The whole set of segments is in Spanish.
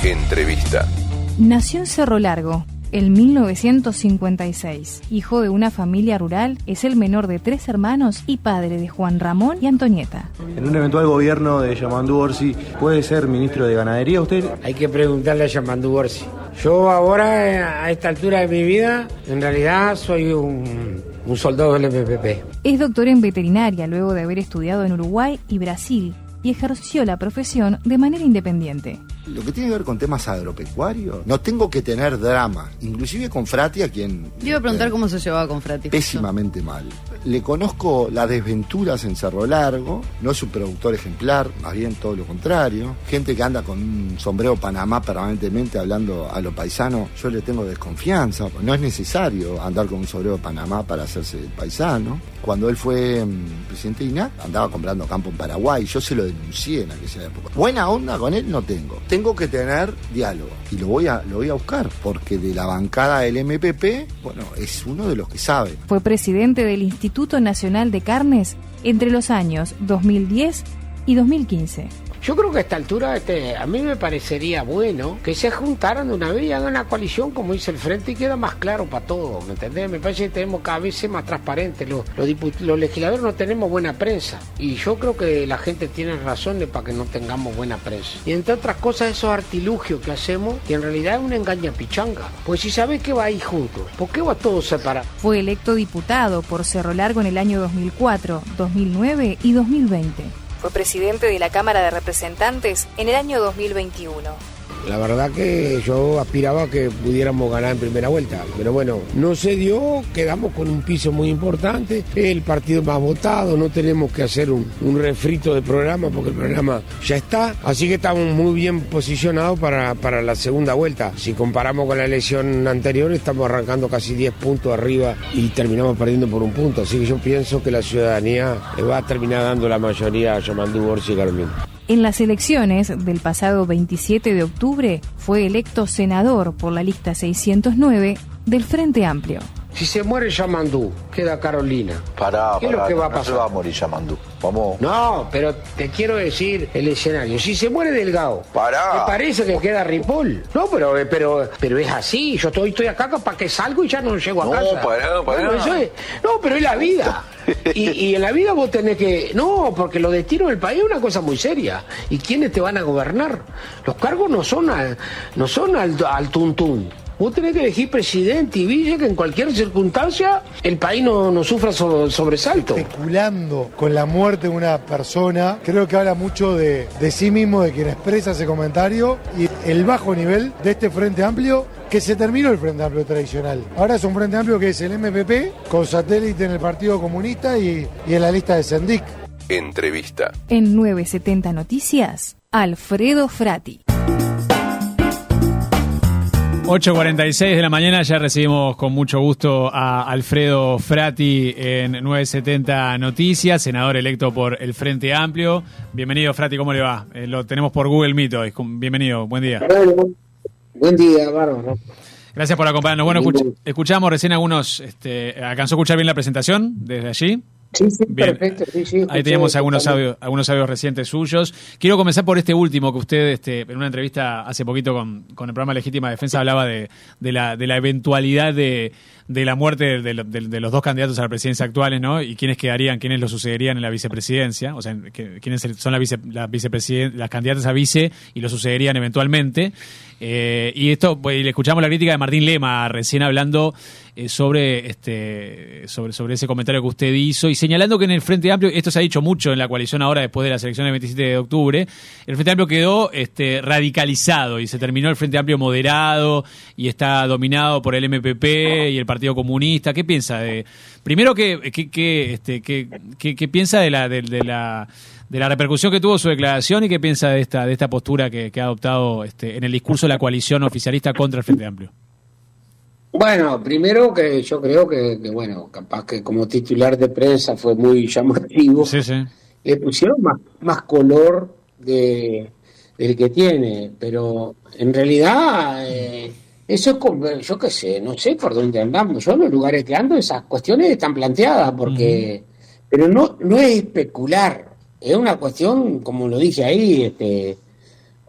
Entrevista. Nació en Cerro Largo, en 1956. Hijo de una familia rural, es el menor de 3 hermanos y padre de Juan Ramón y Antonieta. En un eventual gobierno de Yamandu Orsi, ¿puede ser ministro de Ganadería usted? Hay que preguntarle a Yamandu Orsi. Yo ahora, a esta altura de mi vida, en realidad soy un soldado del MPP. Es doctor en veterinaria luego de haber estudiado en Uruguay y Brasil y ejerció la profesión de manera independiente. Lo que tiene que ver con temas agropecuarios, no tengo que tener drama, inclusive con Frati, a quien... Te iba a preguntar cómo se llevaba con Frati. Pésimamente mal. Le conozco las desventuras en Cerro Largo, no es un productor ejemplar, más bien todo lo contrario. Gente que anda con un sombrero Panamá permanentemente hablando a lo paisano, yo le tengo desconfianza. No es necesario andar con un sombrero Panamá para hacerse paisano. Cuando él fue presidente de INAC, andaba comprando campo en Paraguay, yo se lo denuncié en aquella época. Buena onda con él no tengo. Tengo que tener diálogo y lo voy a buscar, porque de la bancada del MPP, bueno, es uno de los que sabe. Fue presidente del Instituto Nacional de Carnes entre los años 2010 y 2015. Yo creo que a esta altura a mí me parecería bueno que se juntaran de una vez y hagan una coalición como dice el Frente y queda más claro para todos, ¿me entendés? Me parece que tenemos cada vez ser más transparentes. Los legisladores no tenemos buena prensa y yo creo que la gente tiene razones para que no tengamos buena prensa. Y entre otras cosas esos artilugios que hacemos, que en realidad es una engañapichanga. Pues si sabés que va ahí juntos, ¿por qué va todo separado? Fue electo diputado por Cerro Largo en el año 2004, 2009 y 2020. Fue presidente de la Cámara de Representantes en el año 2021. La verdad que yo aspiraba a que pudiéramos ganar en primera vuelta, pero bueno, no se dio, quedamos con un piso muy importante, el partido más votado, no tenemos que hacer un refrito de programa porque el programa ya está, así que estamos muy bien posicionados para la segunda vuelta. Si comparamos con la elección anterior, estamos arrancando casi 10 puntos arriba y terminamos perdiendo por un punto, así que yo pienso que la ciudadanía va a terminar dando la mayoría a Yamandu Orsi y Carolina. En las elecciones del pasado 27 de octubre fue electo senador por la lista 609 del Frente Amplio. Si se muere Yamandu, queda Carolina. ¿Qué es lo que va a pasar? No se va a morir Yamandu. Vamos. No, pero te quiero decir el escenario. Si se muere Delgado, ¿te parece que queda Ripoll? No, pero es así. Yo estoy acá para que salgo y ya no llego a casa. No, pero es la vida. Y en la vida vos tenés que... No, porque los destinos del país es una cosa muy seria. ¿Y quiénes te van a gobernar? Los cargos no son al tuntún. Vos tenés que elegir presidente y vice, que en cualquier circunstancia el país no sufra sobresalto. Especulando con la muerte de una persona, creo que habla mucho de sí mismo, de quien expresa ese comentario, y el bajo nivel de este Frente Amplio, que se terminó el Frente Amplio tradicional. Ahora es un Frente Amplio que es el MPP, con satélite en el Partido Comunista y en la lista de Sendic. Entrevista. En 970 Noticias, Alfredo Frati. 8:46 de la mañana, ya recibimos con mucho gusto a Alfredo Frati en 970 Noticias, senador electo por el Frente Amplio. Bienvenido, Frati, ¿cómo le va? Lo tenemos por Google Meet hoy. Bienvenido, buen día. Buen día, bárbaro. Gracias por acompañarnos. Bueno, escuchamos recién algunos, ¿alcanzó a escuchar bien la presentación desde allí? Sí, bien. Perfecto. Sí, ahí teníamos algunos audios recientes suyos. Quiero comenzar por este último que usted, en una entrevista hace poquito con el programa Legítima Defensa, hablaba de la eventualidad de la muerte de los dos candidatos a la presidencia actuales, ¿no? Y quiénes quedarían, quiénes lo sucederían en la vicepresidencia, o sea, quiénes son las candidatas a vice y lo sucederían eventualmente. Y esto, pues, le escuchamos la crítica de Martín Lema recién hablando sobre ese comentario que usted hizo y señalando que en el Frente Amplio, esto se ha dicho mucho en la coalición ahora después de las elecciones del 27 de octubre, el Frente Amplio quedó radicalizado y se terminó el Frente Amplio moderado y está dominado por el MPP y el Partido Comunista. ¿Qué piensa primero qué piensa de la repercusión que tuvo su declaración y qué piensa de esta postura que ha adoptado en el discurso de la coalición oficialista contra el Frente Amplio? Bueno, primero que yo creo que bueno, capaz que como titular de prensa fue muy llamativo. Sí. Le pusieron más color del que tiene, pero en realidad eso es como, yo qué sé, no sé por dónde andamos. Yo en los lugares que ando esas cuestiones están planteadas porque, pero no es especular. Es una cuestión, como lo dije ahí,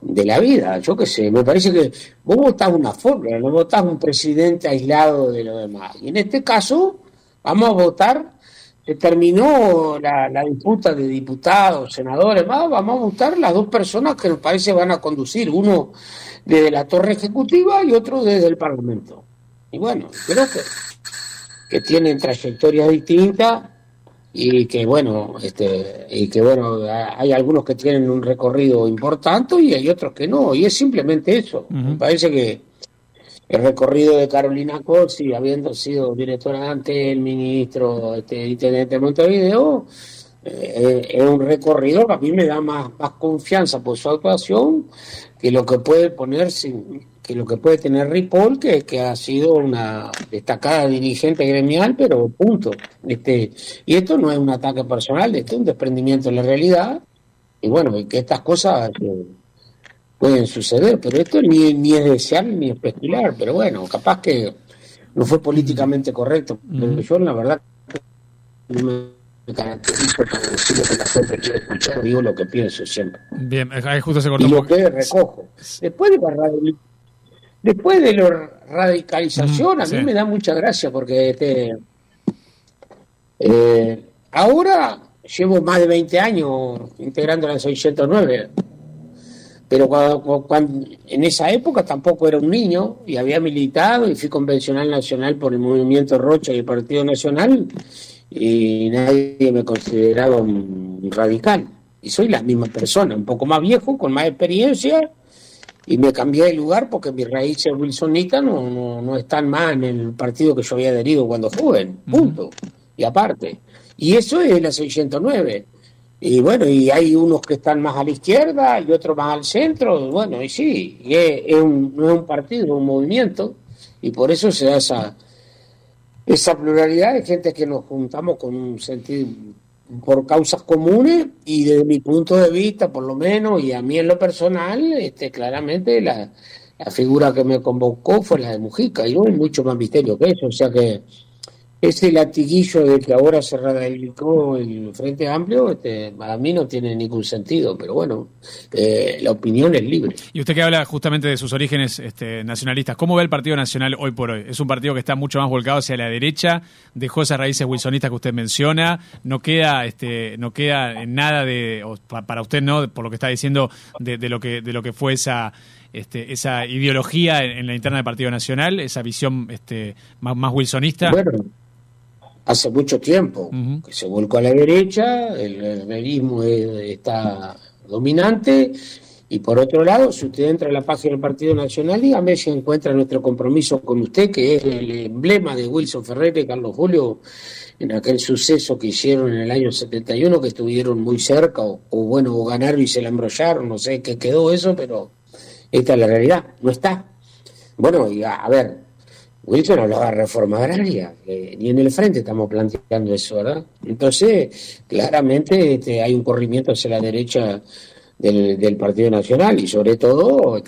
de la vida. Yo qué sé, me parece que vos votás una fórmula, no votás un presidente aislado de lo demás. Y en este caso vamos a votar, se terminó la disputa de diputados, senadores, vamos a votar las dos personas que nos parece van a conducir, uno desde la torre ejecutiva y otro desde el Parlamento. Y bueno, creo que tienen trayectorias distintas y que bueno, hay algunos que tienen un recorrido importante y hay otros que no, y es simplemente eso. Me parece que el recorrido de Carolina Cozzi, habiendo sido directora antes el ministro, intendente de Montevideo, es un recorrido que a mí me da más confianza por su actuación que lo que puede tener Ripoll, que ha sido una destacada dirigente gremial, pero punto. Y esto no es un ataque personal, esto es un desprendimiento de la realidad, y bueno, y que estas cosas pueden suceder, pero esto ni es desear ni especular, pero bueno, capaz que no fue políticamente correcto, pero yo la verdad no me caracterizo para decir lo que la gente quiere escuchar, digo lo que pienso siempre. Bien, ahí justo se cortó. Y lo que recojo. Después de la radicalización, a mí me da mucha gracia porque ahora llevo más de 20 años integrando la 609, pero cuando en esa época tampoco era un niño y había militado y fui convencional nacional por el Movimiento Rocha y el Partido Nacional y nadie me consideraba un radical. Y soy la misma persona, un poco más viejo, con más experiencia, y me cambié de lugar porque mis raíces wilsonitas no están más en el partido que yo había adherido cuando joven, punto. Y aparte. Y eso es la 609. Y bueno, y hay unos que están más a la izquierda y otros más al centro, bueno, y sí, no es un partido, es un movimiento, y por eso se da esa pluralidad de gente que nos juntamos con un sentido por causas comunes, y desde mi punto de vista, por lo menos, y a mí en lo personal, claramente la figura que me convocó fue la de Mujica, y no hay mucho más misterio que eso, o sea que ese latiguillo de que ahora se radicalizó el Frente Amplio, para mí no tiene ningún sentido, pero bueno, la opinión es libre. Y usted que habla justamente de sus orígenes nacionalistas, ¿cómo ve el Partido Nacional hoy por hoy? Es un partido que está mucho más volcado hacia la derecha, dejó esas raíces wilsonistas que usted menciona, no queda en nada para usted, no, por lo que está diciendo, de lo que fue esa ideología en la interna del Partido Nacional, esa visión más wilsonista. Bueno, hace mucho tiempo que se volcó a la derecha, el realismo está dominante, y por otro lado, si usted entra a la página del Partido Nacional, dígame si encuentra nuestro compromiso con usted, que es el emblema de Wilson Ferreira y Carlos Julio en aquel suceso que hicieron en el año 71, que estuvieron muy cerca, o ganaron y se la embrollaron, no sé qué quedó eso, pero esta es la realidad, no está. Bueno, y a ver, Wilson hablaba de reforma agraria, ni en el frente estamos planteando eso, ¿verdad? Entonces, claramente hay un corrimiento hacia la derecha del Partido Nacional, y sobre todo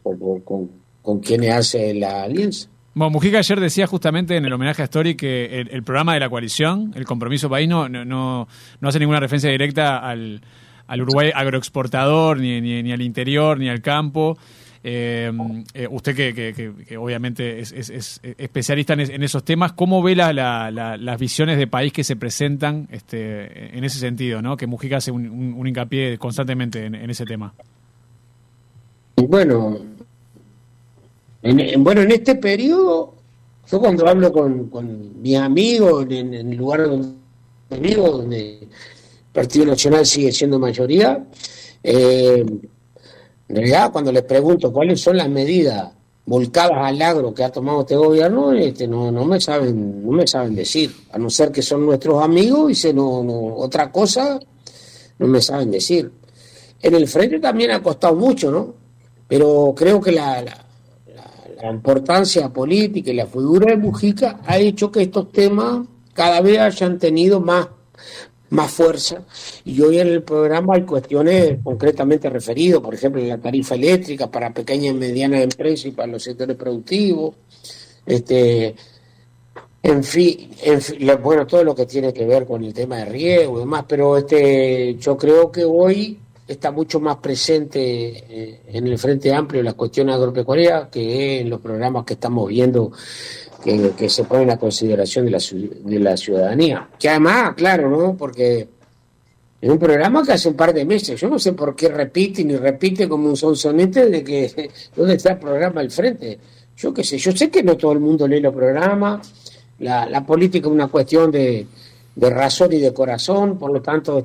con quienes hace la alianza. Bueno, Mujica ayer decía justamente en el homenaje a Story que el programa de la coalición, el Compromiso País, no hace ninguna referencia directa al Uruguay agroexportador, ni al interior, ni al campo. Usted que obviamente es especialista en esos temas, ¿cómo ve las visiones de país que se presentan en ese sentido, ¿no? Que Mujica hace un hincapié constantemente en ese tema. Bueno, en este periodo, yo cuando hablo con mis amigos en el lugar donde vivo, donde el Partido Nacional sigue siendo mayoría, en realidad, cuando les pregunto cuáles son las medidas volcadas al agro que ha tomado este gobierno, no me saben decir, a no ser que son nuestros amigos, y otra cosa no me saben decir. En el frente también ha costado mucho, ¿no? Pero creo que la importancia política y la figura de Mujica ha hecho que estos temas cada vez hayan tenido más fuerza, y hoy en el programa hay cuestiones concretamente referidas, por ejemplo, la tarifa eléctrica para pequeñas y medianas empresas y para los sectores productivos, en fin, bueno, todo lo que tiene que ver con el tema de riego y demás, pero yo creo que hoy está mucho más presente en el Frente Amplio las cuestiones agropecuarias que en los programas que estamos viendo que se ponen a consideración de la ciudadanía. Que además, claro, ¿no? Porque es un programa que hace un par de meses, yo no sé por qué repite como un sonsonete de que ¿dónde está el programa del Frente? Yo qué sé, yo sé que no todo el mundo lee los programas, la política es una cuestión de razón y de corazón, por lo tanto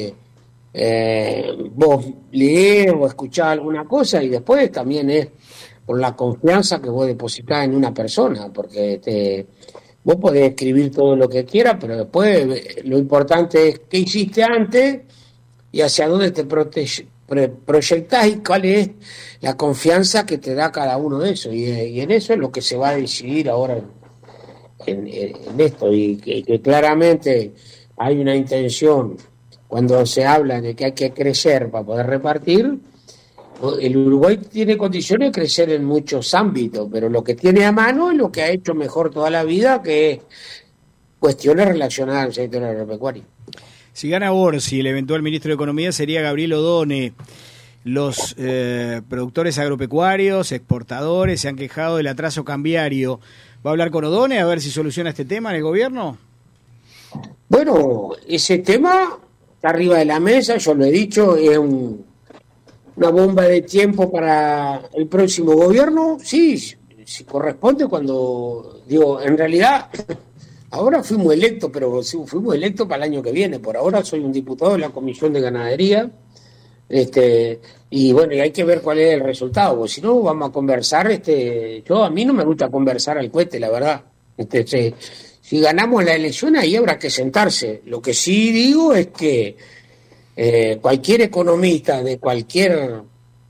vos leés o escuchás alguna cosa y después también es por la confianza que vos depositás en una persona, porque vos podés escribir todo lo que quieras, pero después lo importante es qué hiciste antes y hacia dónde te proyectás y cuál es la confianza que te da cada uno de esos. Y en eso es lo que se va a decidir ahora en esto, y que claramente hay una intención cuando se habla de que hay que crecer para poder repartir. El Uruguay tiene condiciones de crecer en muchos ámbitos, pero lo que tiene a mano es lo que ha hecho mejor toda la vida, que es cuestiones relacionadas al sector agropecuario. Si gana Borsi, el eventual ministro de Economía sería Gabriel Odone. Los productores agropecuarios, exportadores, se han quejado del atraso cambiario. ¿Va a hablar con Odone a ver si soluciona este tema en el gobierno? Bueno, ese tema está arriba de la mesa, yo lo he dicho, es una bomba de tiempo para el próximo gobierno. Sí, si corresponde, cuando digo, en realidad ahora fuimos electos, pero sí, fuimos electos para el año que viene. Por ahora soy un diputado de la Comisión de Ganadería, y bueno, y hay que ver cuál es el resultado, porque si no vamos a conversar. A mí no me gusta conversar al cohete, la verdad. Si ganamos la elección, ahí habrá que sentarse. Lo que sí digo es que cualquier economista de cualquier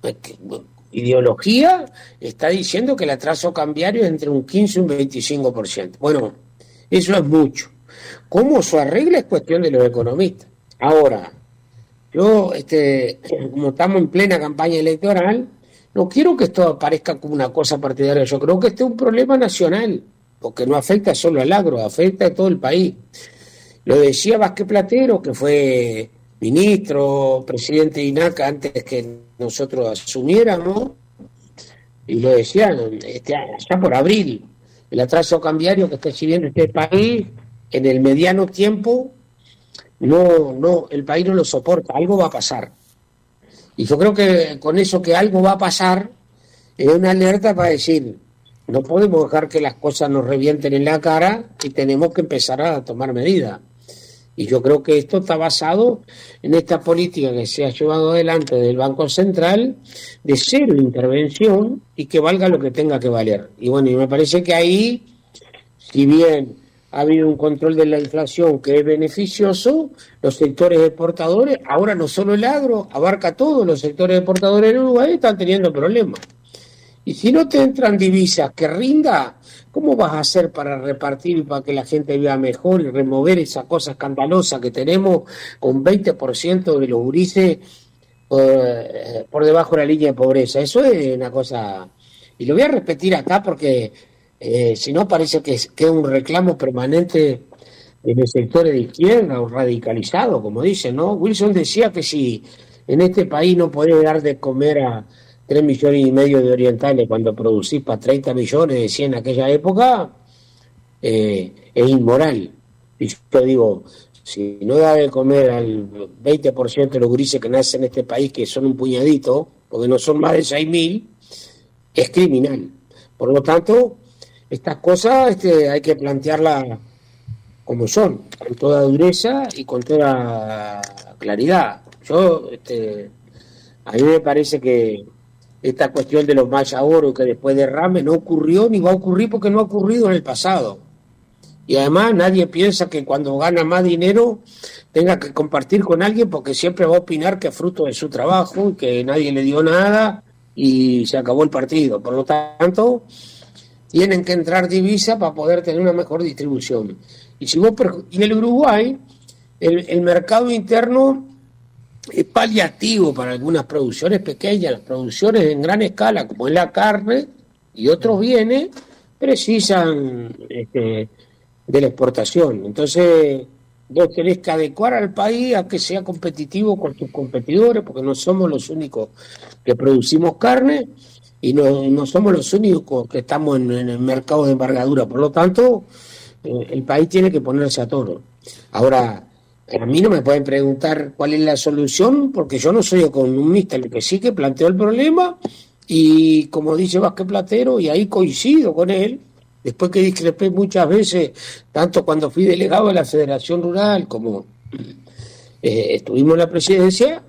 ideología está diciendo que el atraso cambiario es entre un 15 y un 25%. Bueno, eso es mucho. ¿Cómo se arregla? Es cuestión de los economistas. Ahora, yo, como estamos en plena campaña electoral, no quiero que esto parezca como una cosa partidaria. Yo creo que este es un problema nacional, porque no afecta solo al agro, afecta a todo el país. Lo decía Vázquez Platero, que fue ministro, presidente de INACA antes que nosotros asumiéramos, y lo decían ya por abril, el atraso cambiario que está recibiendo este país en el mediano tiempo, el país no lo soporta, algo va a pasar. Y yo creo que con eso que algo va a pasar, es una alerta para decir, no podemos dejar que las cosas nos revienten en la cara y tenemos que empezar a tomar medidas. Y yo creo que esto está basado en esta política que se ha llevado adelante del Banco Central de cero intervención y que valga lo que tenga que valer. Y bueno, y me parece que ahí, si bien ha habido un control de la inflación que es beneficioso, los sectores exportadores, ahora no solo el agro, abarca todos los sectores exportadores en Uruguay, están teniendo problemas. Y si no te entran divisas que rinda, ¿cómo vas a hacer para repartir y para que la gente viva mejor y remover esa cosa escandalosa que tenemos con 20% de los gurises por debajo de la línea de pobreza? Eso es una cosa, y lo voy a repetir acá porque si no parece que es un reclamo permanente de los sectores de izquierda o radicalizado, como dicen, ¿no? Wilson decía que si en este país no podés dar de comer a 3,5 millones de orientales cuando producís para 30 millones, decía en aquella época, es inmoral. Y yo digo, si no da de comer al 20% de los gurises que nacen en este país, que son un puñadito, porque no son más de 6.000, es criminal. Por lo tanto, estas cosas hay que plantearlas como son, con toda dureza y con toda claridad. A mí me parece que esta cuestión de los Maya Oro que después derrame no ocurrió ni va a ocurrir porque no ha ocurrido en el pasado. Y además nadie piensa que cuando gana más dinero tenga que compartir con alguien, porque siempre va a opinar que es fruto de su trabajo y que nadie le dio nada y se acabó el partido. Por lo tanto, tienen que entrar divisas para poder tener una mejor distribución. Y en el Uruguay, el mercado interno es paliativo para algunas producciones pequeñas. Las producciones en gran escala, como es la carne y otros bienes, precisan de la exportación. Entonces, vos tenés que adecuar al país a que sea competitivo con tus competidores, porque no somos los únicos que producimos carne y no somos los únicos que estamos en el mercado de envergadura. Por lo tanto, el país tiene que ponerse a tono. Ahora, a mí no me pueden preguntar cuál es la solución, porque yo no soy economista, lo que sí que planteo el problema, y como dice Vázquez Platero, y ahí coincido con él, después que discrepé muchas veces, tanto cuando fui delegado de la Federación Rural como estuvimos en la presidencia,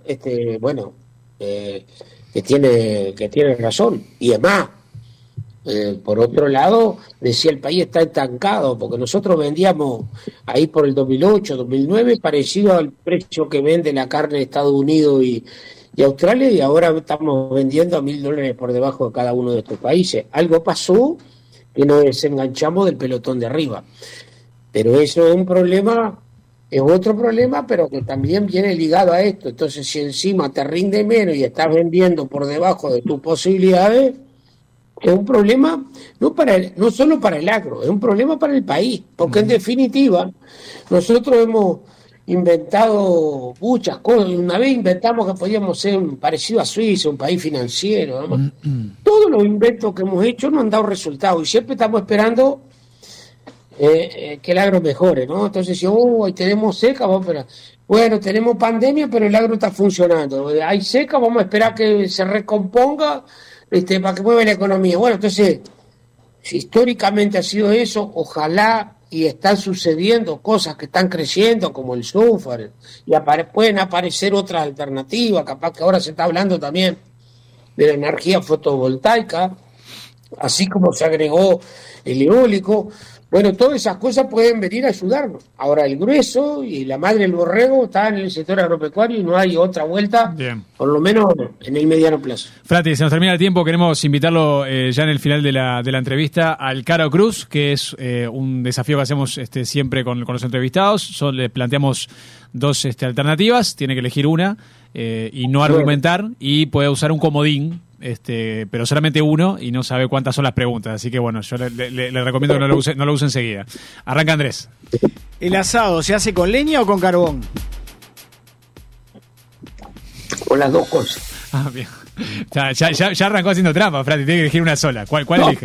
que tiene razón. Y además, por otro lado, decía el país está estancado, porque nosotros vendíamos ahí por el 2008, 2009, parecido al precio que vende la carne de Estados Unidos y Australia, y ahora estamos vendiendo a $1.000 por debajo de cada uno de estos países. Algo pasó que nos desenganchamos del pelotón de arriba. Pero eso es un problema, es otro problema, pero que también viene ligado a esto. Entonces, si encima te rinde menos y estás vendiendo por debajo de tus posibilidades, es un problema no solo para el agro, es un problema para el país, porque en definitiva nosotros hemos inventado muchas cosas. Una vez inventamos que podíamos ser parecido a Suiza, un país financiero, ¿no? Todos los inventos que hemos hecho no han dado resultados y siempre estamos esperando que el agro mejore, ¿no? Entonces, si hoy tenemos seca, vamos a esperar. Bueno, tenemos pandemia, pero el agro está funcionando. Hay seca, vamos a esperar que se recomponga para que mueva la economía. Bueno, entonces, si históricamente ha sido eso, ojalá y están sucediendo cosas que están creciendo, como el software, y pueden aparecer otras alternativas, capaz que ahora se está hablando también de la energía fotovoltaica, así como se agregó el eólico. Bueno, todas esas cosas pueden venir a ayudarnos. Ahora, el grueso y la madre del borrego está en el sector agropecuario y no hay otra vuelta, bien, por lo menos en el mediano plazo. Frati, se nos termina el tiempo. Queremos invitarlo ya en el final de la entrevista al Caro Cruz, que es un desafío que hacemos siempre con los entrevistados. Le planteamos dos alternativas, tiene que elegir una y no argumentar, y puede usar un comodín. Pero solamente uno y no sabe cuántas son las preguntas, así que bueno, yo le recomiendo que no lo use enseguida. Arranca Andrés. ¿El asado se hace con leña o con carbón? Con las dos cosas. Ah, bien. Ya arrancó haciendo trampa, Frati, tiene que elegir una sola. ¿Cuál elige?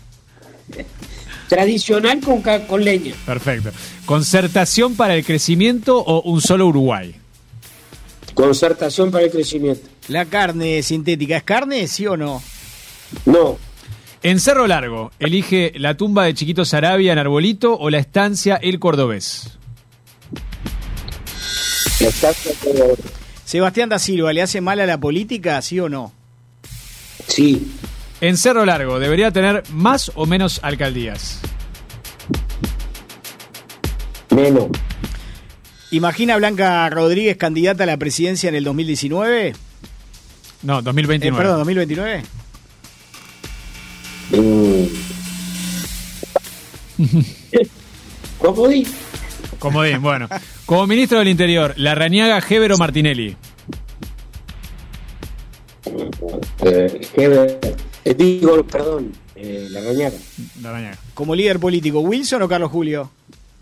Tradicional con leña. Perfecto. ¿Concertación para el crecimiento o un solo Uruguay? Concertación para el crecimiento. ¿La carne sintética es carne, sí o no? No. En Cerro Largo, ¿elige la tumba de Chiquito Saravia en Arbolito o la estancia El Cordobés? La estancia El Cordobés. ¿Sebastián da Silva le hace mal a la política, sí o no? Sí. En Cerro Largo, ¿debería tener más o menos alcaldías? Menos. ¿Imagina a Blanca Rodríguez candidata a la presidencia en el 2019? No, 2029. Perdón, 2029. Comodín, bueno. Como ministro del Interior, Larrañaga, Heber o Martinelli. Larrañaga. Como líder político, ¿Wilson o Carlos Julio?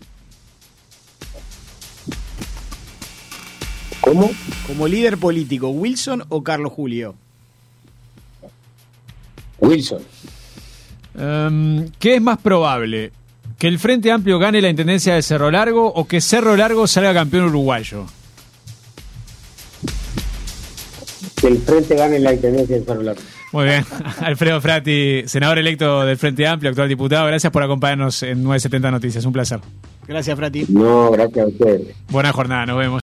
¿Cómo? Como líder político, ¿Wilson o Carlos Julio? Wilson. ¿Qué es más probable? ¿Que el Frente Amplio gane la intendencia de Cerro Largo o que Cerro Largo salga campeón uruguayo? Que el Frente gane la intendencia de Cerro Largo. Muy bien. Alfredo Frati, senador electo del Frente Amplio, actual diputado. Gracias por acompañarnos en 970 Noticias. Un placer. Gracias, Frati. No, gracias a ustedes. Buena jornada, nos vemos.